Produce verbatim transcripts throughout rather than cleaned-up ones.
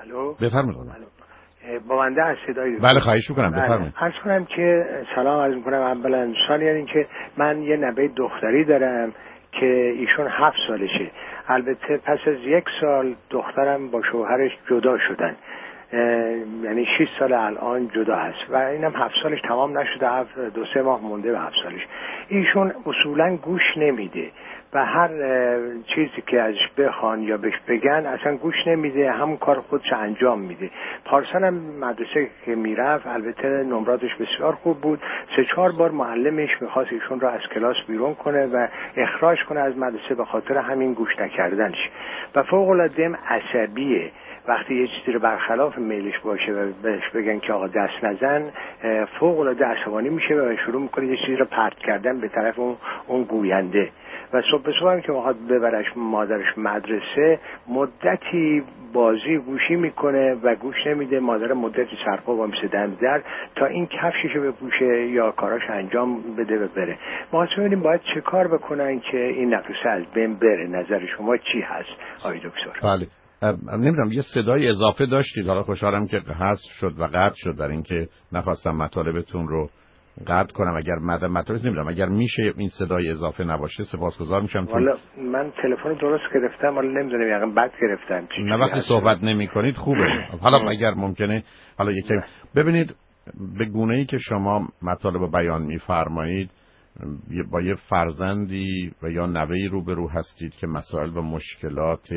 الو بفرمایید. با بنده از صدای بله خواهش می‌کنم بفرمایید. عرض کنم که سلام عرض می‌کنم. اولا ثانیاً این که من یه نوه دختری دارم که ایشون هفت سالشه. البته پس از یک سال دخترم با شوهرش جدا شدن، یعنی شش سال الان جدا هست و اینم هفت سالش تمام نشده، هفت دو سه ماه مونده به هفت سالش. ایشون اصولا گوش نمیده و هر چیزی که ازش بخوان یا بهش بگن اصلا گوش نمیده، همون کار خودش انجام میده. پارسال هم مدرسه که میرفت البته نمراتش بسیار خوب بود، سه چهار بار معلمش میخواست ایشون رو از کلاس بیرون کنه و اخراج کنه از مدرسه به خاطر همین گوش نکردنش و فوق العاده عصبیه. وقتی یه چیزی رو برخلاف میلش باشه و بهش بگن که آقا دست نزن، فوق العاده عصبانی میشه و شروع میکنه یه چیزی رو پرت کردن به طرف اون اون گوینده. و صبح صبح هم که میخواد ببرش مادرش مدرسه، مدتی بازی گوشی میکنه و گوش نمیده. مادر مدتی سرپا با میشه دم در تا این کفششو بپوشه یا کاراش انجام بده و بره. ما ببینیم باید چه کار بکنن که این نقصه از بین بره. نظر شما چی هست آقای دکتر؟ بله نمیدونم یه صدای اضافه داشتید، حالا خوشحالم که حذف شد و قطع شد، برای اینکه نخواستم مطالبتون رو قطع کنم. اگر مدام مطالب نمیدونم اگر میشه این صدای اضافه نباشه سپاسگزار میشم. والا من تلفن درست گرفتم ولی نمیدونم یعنی بد گرفتم. نه وقتی صحبت نمی کنید خوبه. حالا اگر ممکنه حالا یکی ببینید به گونه‌ای که شما مطالب بیان میفرمایید با یه فرزندی و یا نوه‌ای روبرو هستید که مسائل و مشکلات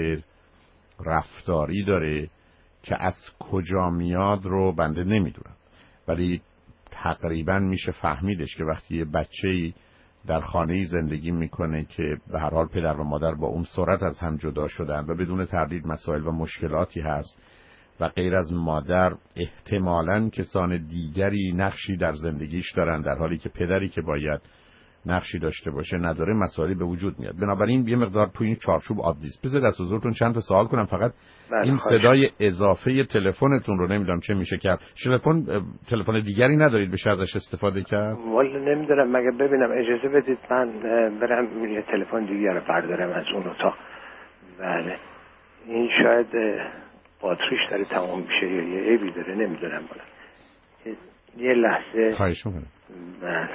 رفتاری داره که از کجا میاد رو بنده نمیدونم، ولی تقریبا میشه فهمیدش که وقتی یه بچه‌ای در خانه‌ای زندگی میکنه که به هر حال پدر و مادر با اون سرعت از هم جدا شدن و بدون تردید مسائل و مشکلاتی هست و غیر از مادر احتمالاً کسان دیگری نقشی در زندگیش دارن، در حالی که پدری که باید نقشی داشته باشه نداره، مسائلی به وجود میاد. بنابراین یه مقدار تو این چارچوب عادی است. بذارید از حضورتون چند تا سوال کنم. فقط این صدای اضافه تلفنتون رو نمیدونم چه میشه کرد. تلفن تلفن دیگری ندارید بشه ازش استفاده کرد؟ والا نمیدونم، مگه ببینم اجازه بدید من برم یه تلفن دیگه رو بردارم از اون اتاق. بله این شاید باتریش داره تمام میشه یا یه عیبی داره نمیدونم. بالا یه لحظه خواهش میکنم. بله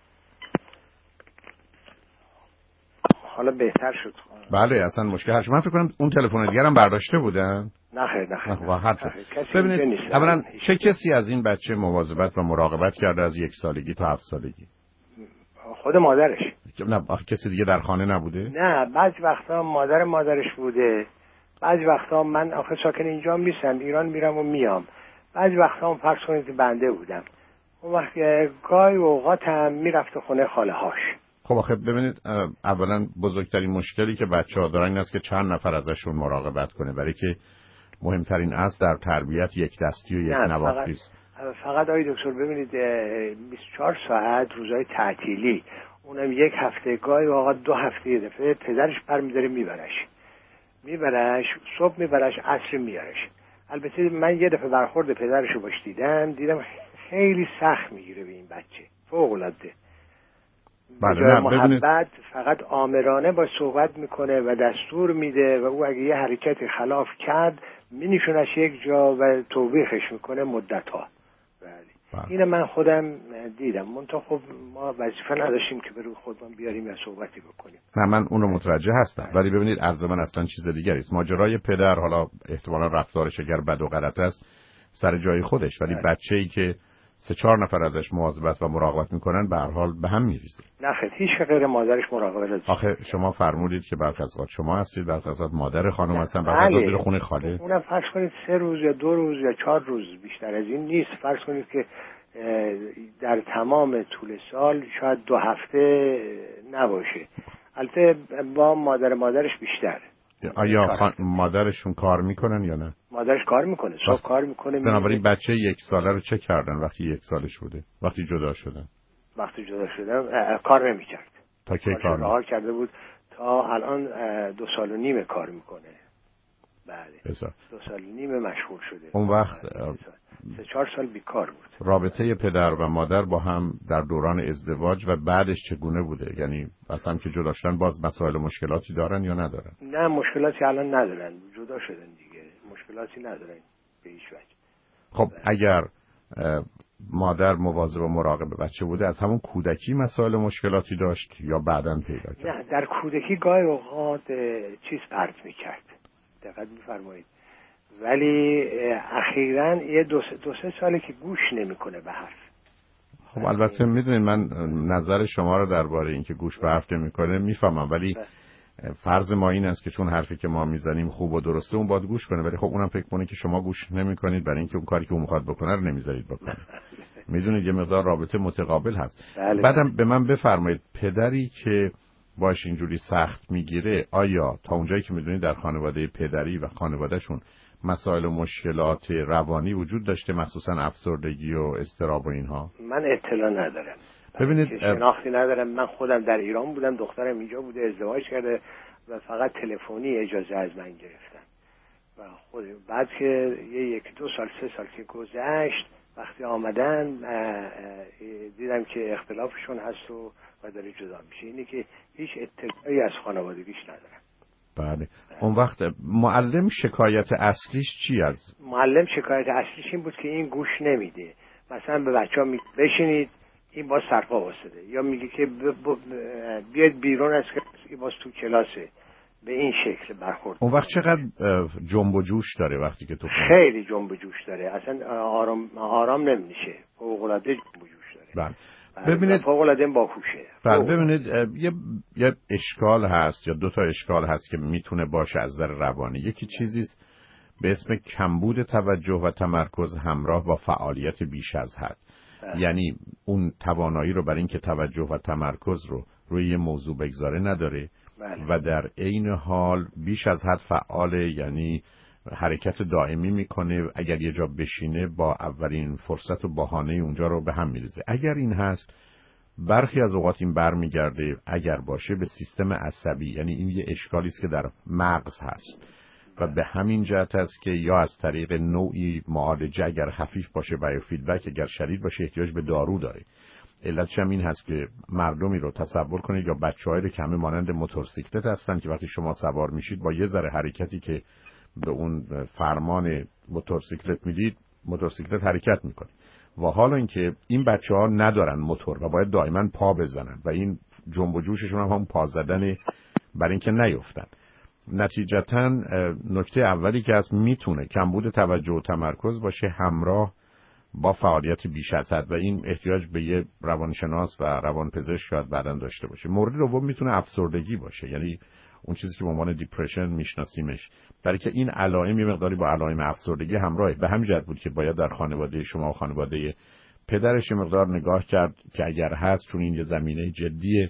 حالا بهتر شد. بله اصلا مشکل هست. من فکر کنم اون تلفن دیگه هم برداشته بودن. نه خیر نه خیر. واحد شد. ببینید اولا چه کسی از این بچه مواظبت و مراقبت کرده از یک سالگی تا هفت سالگی؟ خود مادرش. نه کسی دیگه در خانه نبوده؟ نه بعضی وقتا مادر مادرش بوده، بعضی وقتا من آخه ساکن اینجا نیستم، ایران میرم و میام، بعضی وقتا هم فرض کنید بنده بودم، اون وقت گاهی اوقات هم میرفت خونه خاله هاش. خب آخه ببینید اولا بزرگترین مشکلی که بچه‌ها دارن این است که چند نفر ازشون مراقبت کنه، برای که مهمترین اصل در تربیت یک دستی و یک نواختی است. فقط فقط آقای دکتر ببینید بیست و چهار ساعت روزهای تعطیلی، اونم یک هفته گاهی آقا دو هفته یه دفعه پدرش برمی‌داره میبرش میبرش صبح میبرش عصر میارش. البته من یه دفعه برخورد پدرشو باش دیدم دیدم خیلی سخت میگیره به این بچه، فوق العاده. بله نه محبت فقط آمرانه با صحبت میکنه و دستور میده و او اگه یه حرکت خلاف کرد مینشونش یک جا و توبیخش میکنه مدت ها. بله اینه من خودم دیدم. منتها خب ما وظیفه نداشتیم که برو خودمون بیاریم یا صحبتی بکنیم. نه من اون رو متوجه هستم، ولی ببینید عرض من اصلا چیز دیگری است. ماجرای پدر حالا احتمالا رفتارش اگر بد و غلط است سر جای خودش، ولی بچه‌ای که سه چهار نفر ازش مواظبت و مراقبت میکنن به هر حال به هم میریزه. نه خیر هیچ غیر مادرش مراقبت نداره. آخه شما فرمودید که برخی از اوقات شما هستید، برخی از اوقات مادر خانم هستن، برخی از اوقات میره خونه خاله. اونم فرض کنید سه روز یا دو روز یا چهار روز، بیشتر از این نیست. فرض کنید که در تمام طول سال شاید دو هفته نباشه. البته با مادر مادرش بیشتر. آیا خان... مادرشون کار میکنن یا نه؟ مادرش کار میکنه، صبح کار میکنه. بنابراین بچه یک ساله رو چه کردن وقتی یک سالش بوده؟ وقتی جدا شدن؟ وقتی جدا شدن کار نمیکرد. تا کی کار کار کرده بود؟ تا الان دو سال و نیم کار میکنه. بله بسا. دو سال و نیم مشغول شده. اون وقت سه چهار سال بیکار بود. رابطه پدر و مادر با هم در دوران ازدواج و بعدش چگونه بوده؟ یعنی اصلا که جدا شدن باز مسائل مشکلاتی دارن یا ندارن؟ نه مشکلاتی الان ندارن، جدا شدن دیگه، مشکلاتی ندارن. به هیچ وجه. خب اگر مادر مواظب و مراقب بچه بوده، از همون کودکی مسائل مشکلاتی داشت یا بعداً پیدا کرد؟ نه، در کودکی گاهی اوقات چیز پرت میکرد، دقت میفرمایید، ولی اخیراً یه دو سه, دو سه ساله که گوش نمیکنه به حرف. خب البته میدونید من نظر شما رو درباره اینکه گوش به حرف نمیکنه میفهمم، ولی فرض ما این است که چون حرفی که ما میزنیم خوب و درسته اون باید گوش کنه، ولی خب اونم فکر کنه که شما گوش نمیکنید برای اینکه اون کاری که اون میخواد بکنه رو نمیذارید بکنه. میدونید یه مقدار رابطه متقابل هست. بله بعدم بله. به من بفرمایید پدری که باش اینجوری سخت میگیره، آیا تا اونجایی که میدونید در خانواده پدری و خانوادهشون مسائل و مشکلات روانی وجود داشته، مخصوصا افسردگی و اضطراب و اینها؟ من اطلاع ندارم، ببینید شناختی ندارم. من خودم در ایران بودم، دخترم اینجا بوده، ازدواج کرده و فقط تلفنی اجازه از من گرفتن و خود بعد که یه یک دو سال سه سال که گذشت وقتی آمدن دیدم که اختلافشون هست و و داره جدا میشه. اینه که هیچ اطلاعی از خانوادگیش ندارم. بله. اون وقت معلم شکایت اصلیش چی از؟ معلم شکایت اصلیش این بود که این گوش نمیده. مثلا به بچه‌ها میگه بشینید، این باز سرپا واسده، یا میگه که ب... ب... بیاید بیرون از کلاس، این باز تو کلاسه. به این شکل برخورد. اون وقت چقدر جنب و جوش داره وقتی که تو خونه؟ خیلی جنب و جوش داره، اصلا آرام آرام نمیشه، فوق العاده جنب و جوش داره. بله. ببینید فوق العاده باهوشه. بله ببینید یه یه اشکال هست یا دو تا اشکال هست که میتونه باشه از نظر روانی. یکی چیزی است به اسم کمبود توجه و تمرکز همراه با فعالیت بیش از حد. بله. یعنی اون توانایی رو برای اینکه توجه و تمرکز رو روی یه موضوع بگذاره نداره. بله. و در عین حال بیش از حد فعاله، یعنی حرکت دائمی میکنه، اگر یه جا بشینه با اولین فرصت و بهانه اونجا رو به هم میریزه. اگر این هست برخی از اوقات این برمیگرده اگر باشه به سیستم عصبی، یعنی این یه اشکالی است که در مغز هست و به همین جهت است که یا از طریق نوعی معالجه اگر خفیف باشه برای فیدبک، اگر شدید باشه احتیاج به دارو داره. علتش هم این هست که مردمی رو تصور کنید یا بچه‌های رو که همه مانند موتورسیکلت هستن که وقتی شما سوار میشید با یه ذره حرکتی که به اون فرمان موتورسیکلت میدید موتورسیکلت حرکت میکنه و حالا اینکه این بچه‌ها ندارن موتور و باید دائما پا بزنن و این جنب و جوششون هم, هم پا زدن برای اینکه نیفتن. نتیجتاً نکته اولی که هست میتونه کمبود توجه و تمرکز باشه همراه با فعالیت بیش از حد و این احتیاج به یه روانشناس و روانپزشک شاید بعداً داشته باشه. مورد دوم میتونه افسردگی باشه، یعنی اون چیزی که به عنوان دیپرشن میشناسیمش، برای که این علائم یه مقداری با علائم افسردگی همراهه. به همین جهت بود که باید در خانواده شما و خانواده پدرش مقدار نگاه کرد که اگر هست، چون این یه زمینه جدی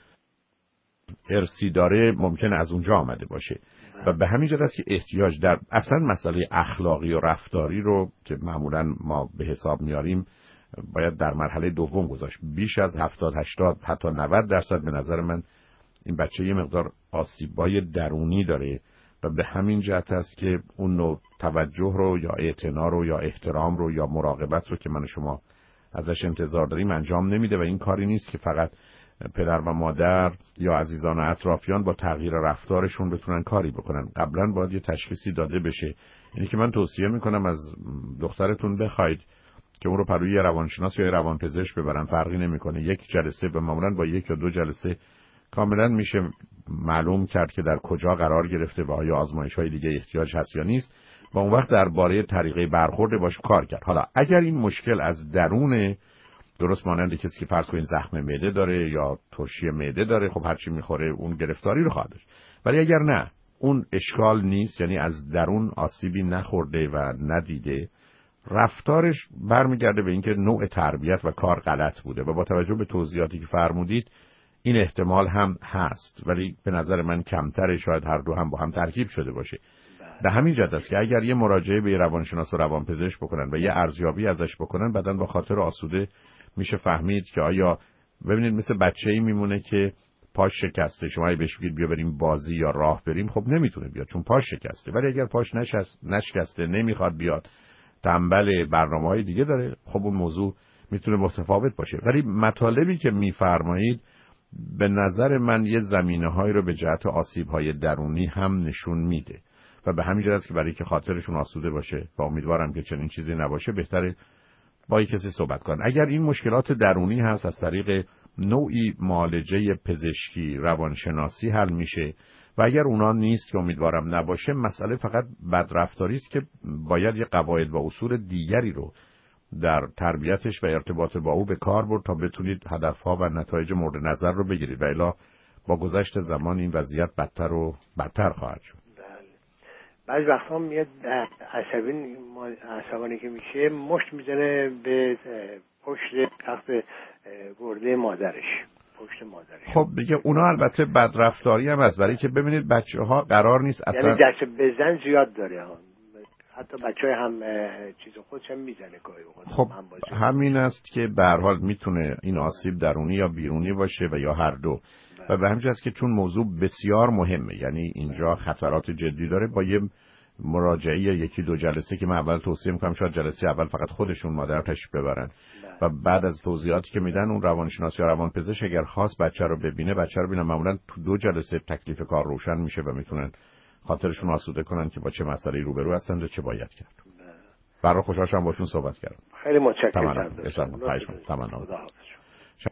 ارثی داره ممکن از اونجا آمده باشه و به همین جهت است که احتیاج در اصلا مسئله اخلاقی و رفتاری رو که معمولا ما به حساب میاریم باید در مرحله دوم گذاشت. بیش از هفتاد هشتاد حتی نود درصد به نظر من این بچه یه مقدار آسیبای درونی داره و به همین جهت است که اون نوع توجه رو یا اعتنا رو یا احترام رو یا مراقبت رو که من و شما ازش انتظار داریم انجام نمیده و این کاری نیست که فقط پدر و مادر یا عزیزان و اطرافیان با تغییر رفتارشون بتونن کاری بکنن. قبلا باید یه تشخیصی داده بشه. اینی که من توصیه میکنم از دخترتون بخواید که اون رو پروی روانشناس یا روانپزشک ببرن، فرقی نمیکنه. یک جلسه به معمولا با یک یا دو جلسه کاملا میشه معلوم کرد که در کجا قرار گرفته و آیا آزمایش‌های دیگه احتیاج هست یا نیست و اون وقت درباره طریقه برخورد باش کار کرد. حالا اگر این مشکل از درون، درست مانند کسی که فرض کنید زخم معده داره یا ترشی معده داره، خب هر چی میخوره اون گرفتاری رو خواهد داشت. ولی اگر نه، اون اشکال نیست، یعنی از درون آسیبی نخورده و ندیده، رفتارش برمیگرده به اینکه نوع تربیت و کار غلط بوده و با توجه به توضیحاتی که فرمودید این احتمال هم هست، ولی به نظر من کمتره، شاید هر دو هم با هم ترکیب شده باشه. به همین جهت است که اگر یه مراجعه به روانشناس و روانپزشک بکنن و یه ارزیابی ازش بکنن، بعداً با خاطر آسوده میشه فهمید که آیا ببینید مثل بچه‌ای میمونه که پاش شکسته، شما بهش بگید بیا بریم بازی یا راه بریم، خب نمیتونه بیاد چون پاش شکسته. ولی اگر پاش نشکسته نمیخواد بیاد، تنبل، برنامه‌های دیگه داره، خب اون موضوع میتونه متفاوت باشه. ولی مطالبی که میفرمایید به نظر من یه زمینه‌هایی رو به جهت آسیب‌های درونی هم نشون میده و به همین جهت است که برای که خاطرشون آسوده باشه و امیدوارم که چنین چیزی نباشه بهتره با یک کسی صحبت کنن. اگر این مشکلات درونی هست از طریق نوعی معالجه پزشکی روانشناسی حل میشه و اگر اونا نیست که امیدوارم نباشه، مسئله فقط بدرفتاری است که باید یه قواعد و اصول دیگری رو در تربیتش و ارتباط با او به کار برد تا بتونید هدفها و نتایج مورد نظر رو بگیرید و الا با گذشت زمان این وضعیت بدتر و بدتر خواهد شد. بعضی وقتا میاد عصبی عصبانی که میشه مشت میزنه به پشت تخت گرده مادرش، پشت مادرش. خب دیگه اونا البته بدرفتاری هم هست، برای که ببینید بچه ها قرار نیست اصلا، یعنی دست بزن زیاد داره ها. حتی بچه های هم چیز خودش هم میزنه گاهی اوقات. خب همین است که به هر حال میتونه این آسیب درونی یا بیرونی باشه و یا هر دو. و به همین جهت است که چون موضوع بسیار مهمه، یعنی اینجا خطرات جدی داره، با یه مراجعه یکی دو جلسه که من اول توصیه میکنم شاید جلسه اول فقط خودشون مادر تشریف ببرن و بعد از توضیحاتی که میدن اون روانشناس یا روانپزشک اگر خواست بچه رو ببینه، بچه رو ببینن، معمولا تو دو جلسه تکلیف کار روشن میشه و میتونن خاطرشون آسوده کنن که با چه مسئله‌ای روبرو هستند و چه باید کرد. برای خوشحال شدم باشون صحبت کردم. خیلی متشکرم. تمام. تمام.